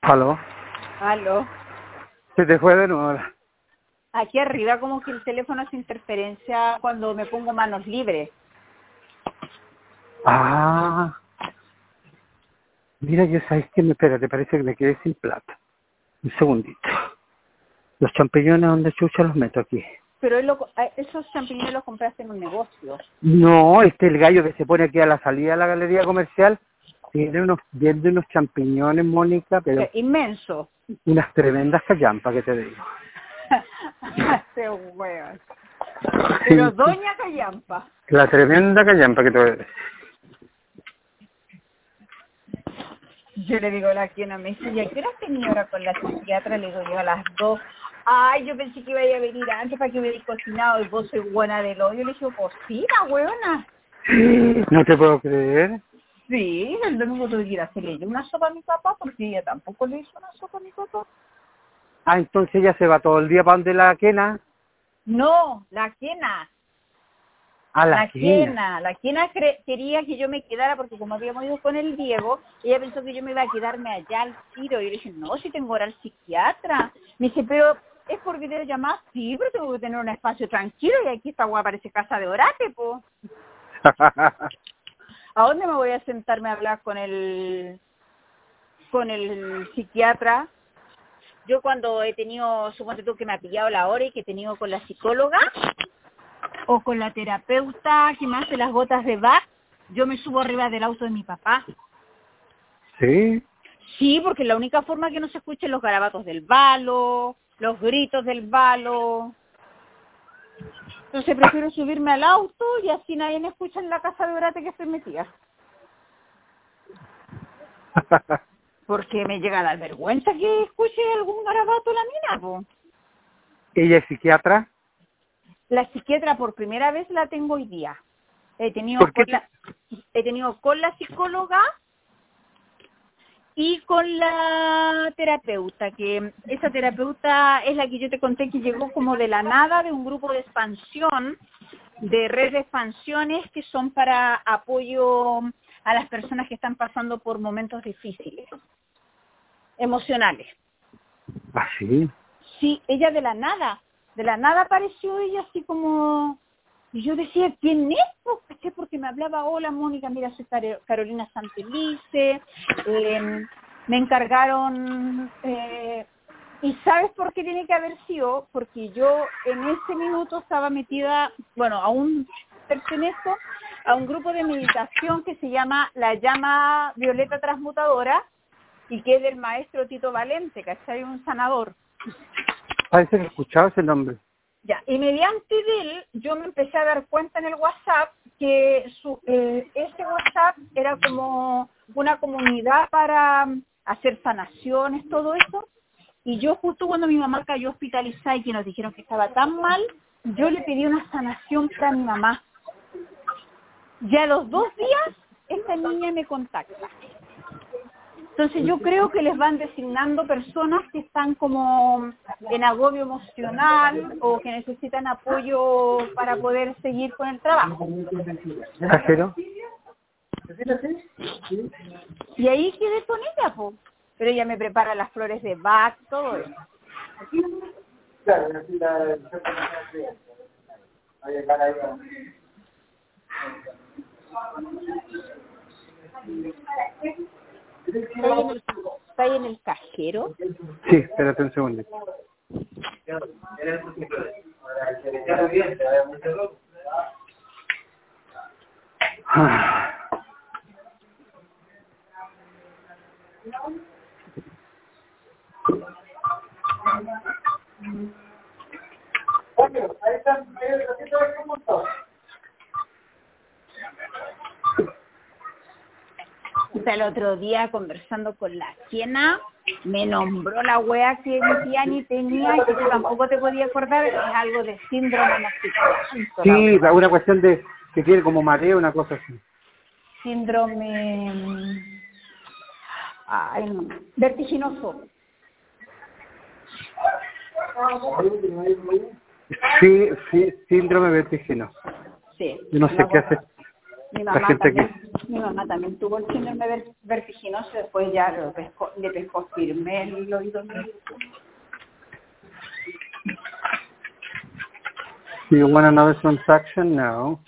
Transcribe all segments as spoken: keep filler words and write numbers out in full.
¿Aló? Aló. Se te fue de nuevo. Aquí arriba como que el teléfono hace interferencia cuando me pongo manos libres. Ah. Mira, yo sabes que me espera, te parece que me quedé sin plata. Un segundito. Los champiñones, ¿dónde chucha los meto aquí? Pero él lo, esos champiñones los compraste en un negocio. No, este el gallo que se pone aquí a la salida de la galería comercial tiene unos, vende unos champiñones, Mónica, pero Eh, inmenso. unas tremendas callampas que te digo. Este hueón. Pero doña Callampa. La tremenda callampa que te voy a decir. Yo le digo a la quien me dice, ¿y a qué hora tenía ahora con la psiquiatra? Le digo yo a las dos. Ay, yo pensé que iba a venir antes para que me hubiera cocinado y vos soy buena del odio. Le dije, cocina, huevona. No te puedo creer. Sí, el domingo tuve que ir a hacerle yo una sopa a mi papá porque ella tampoco le hizo una sopa a mi papá. Ah, entonces ella se va todo el día para donde la quena. No, la quena. A la, La quena. quena, la quena cre quería que yo me quedara porque como habíamos ido con el Diego, ella pensó que yo me iba a quedarme allá al tiro. Y yo le dije, no, si tengo hora al psiquiatra. Me dice, pero es por videollamada, sí, pero tengo que tener un espacio tranquilo y aquí esta guapa parece casa de orate, po. ¿A dónde me voy a sentarme a hablar con el con el psiquiatra? Yo cuando he tenido, suponte tú que me ha pillado la hora y que he tenido con la psicóloga o con la terapeuta que me hace las gotas de Bach, yo me subo arriba del auto de mi papá. ¿Sí? Sí, porque es la única forma que no se escuchen los garabatos del balo, los gritos del balo. Entonces prefiero subirme al auto y así nadie me escucha en la casa de orate que estoy metida. Porque me llega a dar vergüenza que escuche algún garabato la mina, po. ¿Ella es psiquiatra? La psiquiatra por primera vez la tengo hoy día. He tenido ¿Por con qué? la, he tenido con la psicóloga y con la terapeuta, que esa terapeuta es la que yo te conté que llegó como de la nada de un grupo de expansión, de red de expansiones que son para apoyo a las personas que están pasando por momentos difíciles, emocionales. Ah, sí. Sí, ella de la nada, de la nada apareció ella así como... Y yo decía, ¿quién es? Pues, porque me hablaba, hola Mónica, mira, soy Carolina Santelice, eh, me encargaron... Eh, ¿Y sabes por qué tiene que haber sido? Porque yo en ese minuto estaba metida, bueno, aún pertenezco a un grupo de meditación que se llama La Llama Violeta Transmutadora y que es del maestro Tito Valente, ¿cachai? Un sanador. Parece que he escuchado ese nombre. Ya, y mediante de él, yo me empecé a dar cuenta en el WhatsApp que su, eh, ese WhatsApp era como una comunidad para hacer sanaciones, todo eso. Y yo justo cuando mi mamá cayó hospitalizada y que nos dijeron que estaba tan mal, yo le pedí una sanación para mi mamá. Ya a los dos días, esta niña me contacta. Entonces yo creo que les van designando personas que están como en agobio emocional o que necesitan apoyo para poder seguir con el trabajo. ¿Casero? Y ahí quedé con ella, po. Pero ella me prepara las flores de Bach, todo eso. ¿Está ahí en el, está ahí en el cajero? Sí, espérate un segundo. Ah. O sea, el otro día conversando con la Siena, me nombró la wea que mi tía ni tenía y que tú tampoco te podía acordar, es algo de síndrome nocticanto. Sí, una cuestión de que tiene como mareo, una cosa así. Síndrome... Ay, no. Vertiginoso. Sí, sí, síndrome vertiginoso. Sí. Yo no sé qué hace Mi la mamá gente también. aquí. Mi mamá también tuvo el síndrome ver- vertiginoso, después ya lo pescó, le pescó firme el oído medio. Do you want another transaction? No.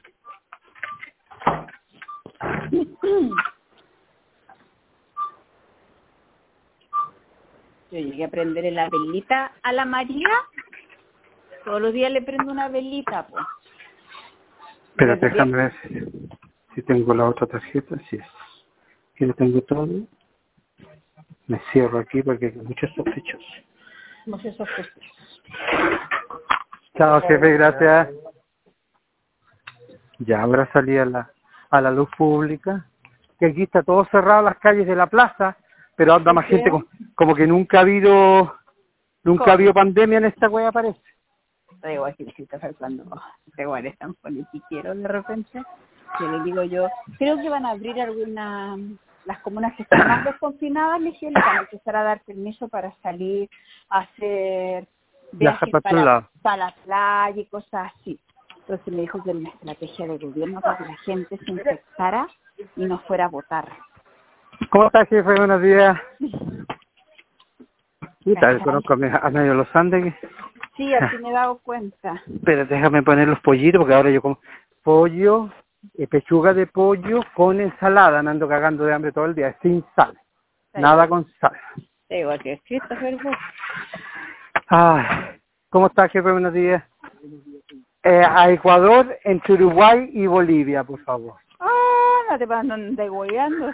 Yo llegué a prenderle la velita a la María. Todos los días le prendo una velita, pues. Pero déjame ver si, si tengo la otra tarjeta. Si es que lo tengo todo. Me cierro aquí porque hay muchos sospechosos. No sé, esos cosas. Chao, jefe, gracias. Ya ahora salí a la, a la luz pública. Que aquí está todo cerrado, las calles de la plaza, pero anda más gente como, como que nunca ha habido nunca ha habido pandemia en esta wea, parece. Da igual que Christopher cuando este igual es tan politiquero de repente, que le digo yo, creo que van a abrir alguna, las comunas que están más desconfinadas, le dije, le van a empezar a dar permiso para salir a hacer Viajar viajes para otro para, lado. para la playa y cosas así. Entonces me dijo que era una estrategia de gobierno para que la gente se infectara y no fuera a votar. ¿Cómo estás, jefe? Buenos días. ¿Qué tal? Conozco a, mi- a medio los Andes. Sí, así me he dado cuenta. Pero déjame poner los pollitos porque ahora yo como pollo, eh, pechuga de pollo con ensalada. Me ando cagando de hambre todo el día, sin sal. Nada con sal. Da igual que Christopher. Ay, ¿cómo estás, jefe? Buenos días. Eh, a Ecuador, entre Uruguay y Bolivia, por favor. Ah, no te vas degollando.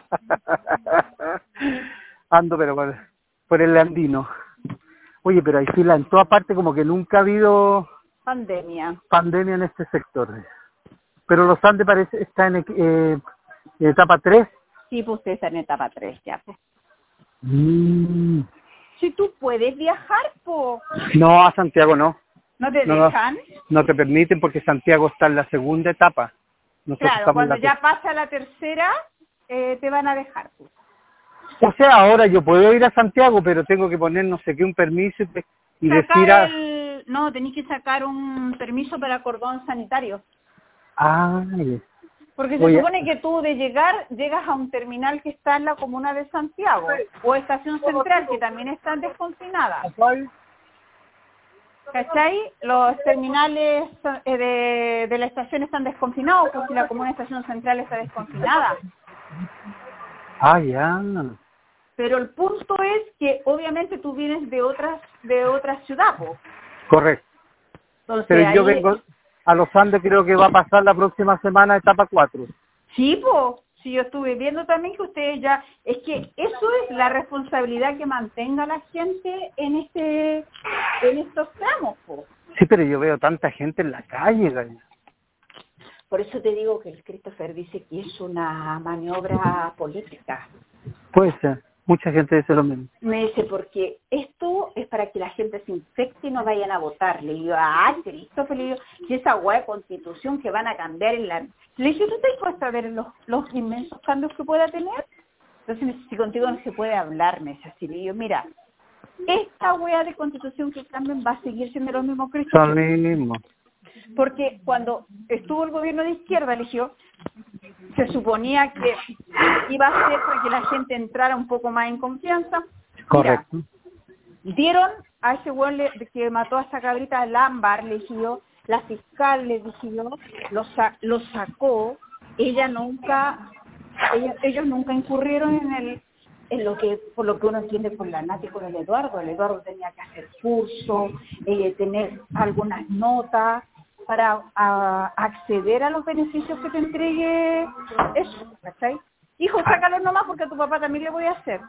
Ando, pero por, por el andino. Oye, pero hay fila en toda parte, como que nunca ha habido Pandemia. pandemia en este sector. Pero los Andes parece está en, eh, en etapa tres. Sí, pues usted está en etapa tres ya. Pues. Mm. Si tú puedes viajar, pues, No, a Santiago no. ¿no te No, no, dejan? no te permiten porque Santiago está en la segunda etapa. Nosotros Claro, estamos cuando en la ya pasa la tercera, eh, te van a dejar. Pues. O sea, ahora yo puedo ir a Santiago, pero tengo que poner no sé qué, un permiso y, y Sacar decir a... el... No, tenés que sacar un permiso para cordón sanitario. Ay, Porque se oye, supone que tú de llegar, llegas a un terminal que está en la comuna de Santiago, o estación central, que también están desconfinadas. ¿Cachai? Los terminales eh, de, de la estación están desconfinados, porque la comuna estación central está desconfinada. ah, ya. Pero el punto es que obviamente tú vienes de otras de otra ciudad, po. Correcto. Entonces Pero yo ahí, vengo a los Andes, creo que va a pasar la próxima semana etapa cuatro. sí, po, sí, yo estuve viendo también que ustedes ya, es que eso es la responsabilidad que mantenga la gente en este en estos tramos, po. Sí, pero yo veo tanta gente en la calle, gallo. Por eso te digo que el Christopher dice que es una maniobra política. Puede ser. Mucha gente dice lo mismo. Me dice, porque esto es para que la gente se infecte y no vayan a votar. Le digo, ah, Christopher, le digo, si esa hueá de constitución que van a cambiar en la... Le dije, ¿tú te has puesto a ver los, los inmensos cambios que pueda tener? Entonces, si contigo no se puede hablar, me dice así. Le digo, mira, esta hueá de constitución que cambien va a seguir siendo lo mismo, Christopher. Son los mismos. Porque cuando estuvo el gobierno de izquierda, eligió, se suponía que iba a ser para que la gente entrara un poco más en confianza. Correcto. Mira, dieron a ese güey que mató a esa cabrita al ámbar, le dijo, la fiscal le dijo, lo, sa lo sacó, ella nunca, ella, ellos nunca incurrieron en el en lo que, por lo que uno entiende por la Nati, con el Eduardo. El Eduardo tenía que hacer curso, eh, tener algunas notas para a, acceder a los beneficios que te entregue eso, ¿cachai? Hijo, sácalo nomás porque a tu papá también le voy a hacer.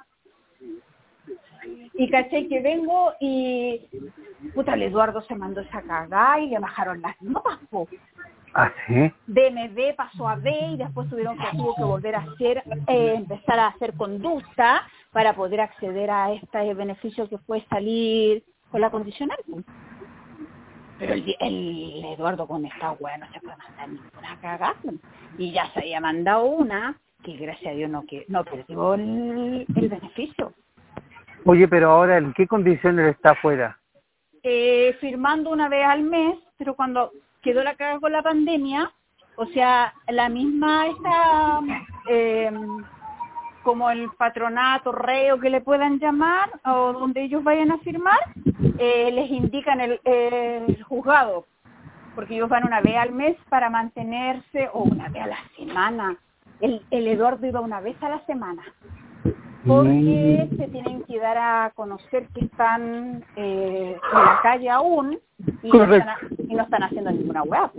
Y caché que vengo y puta, el Eduardo se mandó esa cagada y le bajaron las notas, po. ¿Ah, sí? De M D pasó a B y después tuvieron que tuvo que volver a hacer, eh, empezar a hacer conducta para poder acceder a este beneficio que fue salir con la condicional, po. Pero el, el Eduardo con esta weá no se puede mandar ninguna cagada. Y ya se había mandado una que gracias a Dios no, que, no perdió el, el beneficio. Oye, pero ahora, ¿en qué condiciones está afuera? Eh, firmando una vez al mes, pero cuando quedó la cagada con la pandemia, O sea, la misma esta, eh, como el patronato, reo que le puedan llamar, o donde ellos vayan a firmar, eh, les indican el, el juzgado, porque ellos van una vez al mes para mantenerse, o una vez a la semana. El, el Eduardo iba una vez a la semana, porque mm. se tienen que dar a conocer que están eh, en la calle aún, y no, están, y no están haciendo ninguna hueá.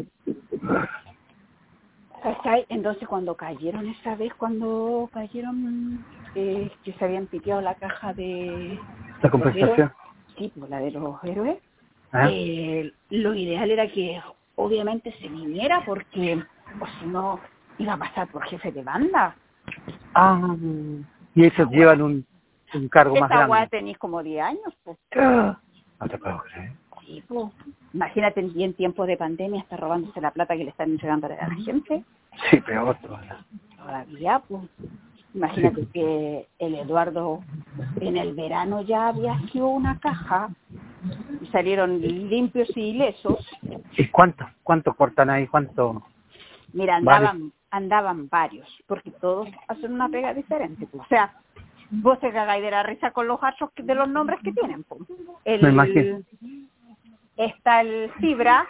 Entonces cuando cayeron esa vez, cuando cayeron, eh, que se habían piteado la caja de... ¿La compensación? Sí, pues la de los héroes. ¿Ah? Eh, lo ideal era que obviamente se viniera, porque o si no iba a pasar por jefe de banda. Ah, y ellos esa llevan un, un cargo más grande. Esta guay tenéis como diez años, pues. No te puedo creer. Sí, pues. Imagínate, y en tiempos de pandemia está robándose la plata que le están entregando a la gente. Sí, peor todavía. Todavía, pues. Imagínate sí. Que el Eduardo en el verano ya viajó una caja y salieron limpios y ilesos. ¿Y cuánto? ¿Cuánto cortan ahí? ¿Cuánto? Mira, andaban, andaban varios, porque todos hacen una pega diferente. Pues. O sea, vos te cagáis de la risa con los hachos de los nombres que tienen. Pues. El, Me imagino. Está el Fibra,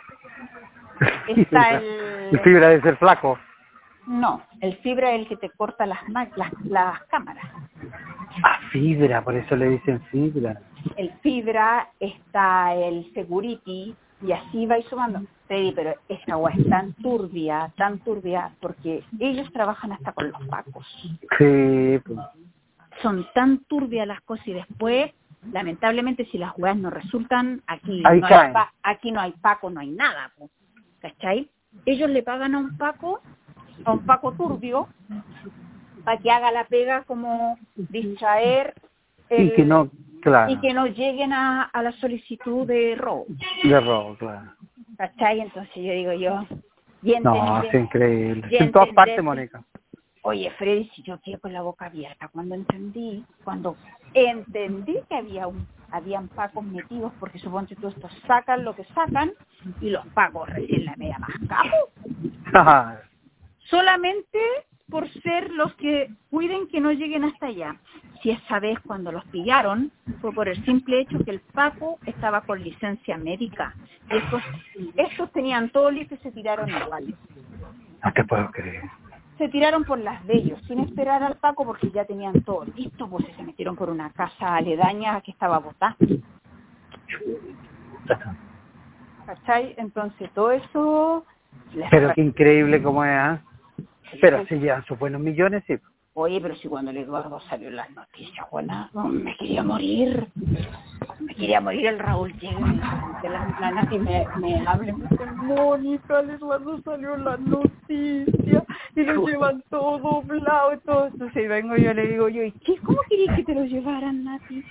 está el... El Fibra debe ser flaco. No, el Fibra es el que te corta las, las, las cámaras. Ah, Fibra, por eso le dicen Fibra. El Fibra, está el Security, y así va sumando. Sí, pero esa agua es tan turbia, tan turbia, porque ellos trabajan hasta con los pacos. Sí, pues. Son tan turbias las cosas, y después... Lamentablemente, si las weas no resultan, aquí Ahí no, caen. hay pa, aquí no hay paco, no hay nada, po, ¿cachai? Ellos le pagan a un paco, a un paco turbio, para que haga la pega como distraer el, y que no, claro. y que no lleguen a, a la solicitud de robo. De robo, claro. ¿Cachai? Entonces yo digo yo... Y no, es increíble. Y en todas partes, Mónica. Oye, Freddy, si yo quedé con la boca abierta cuando entendí, cuando entendí que había un, habían pacos metidos, porque suponte tú estos sacan lo que sacan, y los pacos recién la media más capo. Solamente por ser los que cuiden que no lleguen hasta allá. Si esa vez cuando los pillaron, fue por el simple hecho que el paco estaba con licencia médica. Y estos, estos tenían todo listo y se tiraron igual. No te puedo creer. Se tiraron por las de ellos, sin esperar al paco, porque ya tenían todo listo, pues se metieron por una casa aledaña que estaba botada. ¿Cachai? Entonces todo eso... Pero qué increíble como es, ¿eh? Pero si llevan sus buenos millones, sí. Oye, pero si cuando el Eduardo salió en las noticias, buena, no, me quería morir. Me quería morir. El Raúl llega de las planas y me, me habla. Me dice, Mónica, el Eduardo salió en las noticias y lo llevan todo doblado y todo. Entonces vengo yo, le digo yo, ¿y qué? ¿Cómo querías que te lo llevaran, Nati?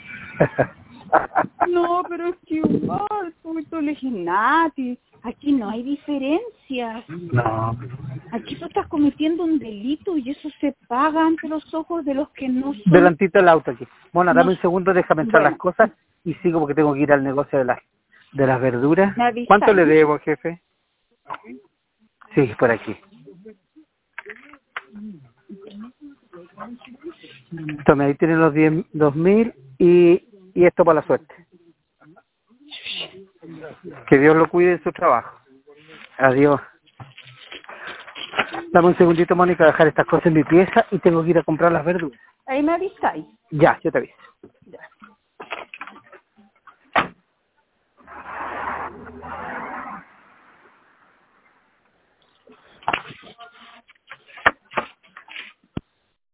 No, pero es que igual, tú le dije, Nati, aquí no hay diferencias. No. Aquí tú estás cometiendo un delito y eso se paga ante los ojos de los que no son... Delantito del auto aquí. Bueno, dame no... un segundo, déjame entrar bueno. las cosas y sigo porque tengo que ir al negocio de las de las verduras. ¿Cuánto le debo, jefe? Sí, por aquí. Tome, ahí tienen los diez, dos mil y, y esto para la suerte. Que Dios lo cuide en su trabajo. Adiós. Dame un segundito, Mónica, a dejar estas cosas en mi pieza y tengo que ir a comprar las verduras. Ahí me avisáis. Ya, yo te aviso.